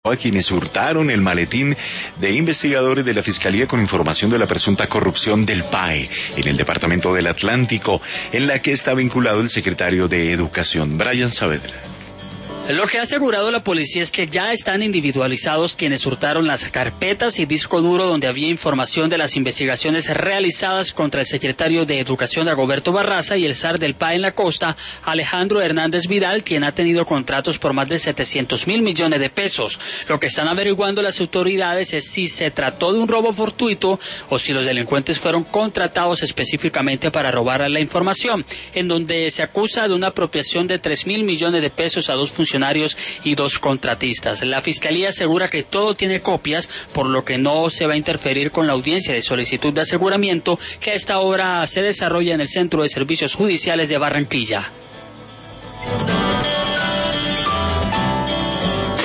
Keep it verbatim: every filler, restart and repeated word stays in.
a quienes hurtaron el maletín de investigadores de la Fiscalía con información de la presunta corrupción del P A E en el Departamento del Atlántico, en la que está vinculado el secretario de Educación, Brian Saavedra. Lo que ha asegurado la policía es que ya están individualizados quienes hurtaron las carpetas y disco duro donde había información de las investigaciones realizadas contra el secretario de Educación, Dagoberto Barraza, y el zar del P A E en la costa, Alejandro Hernández Vidal, quien ha tenido contratos por más de setecientos mil millones de pesos. Lo que están averiguando las autoridades es si se trató de un robo fortuito o si los delincuentes fueron contratados específicamente para robar la información, en donde se acusa de una apropiación de tres mil millones de pesos a dos funcionarios y dos contratistas. La Fiscalía asegura que todo tiene copias, por lo que no se va a interferir con la audiencia de solicitud de aseguramiento que a esta hora se desarrolla en el Centro de Servicios Judiciales de Barranquilla.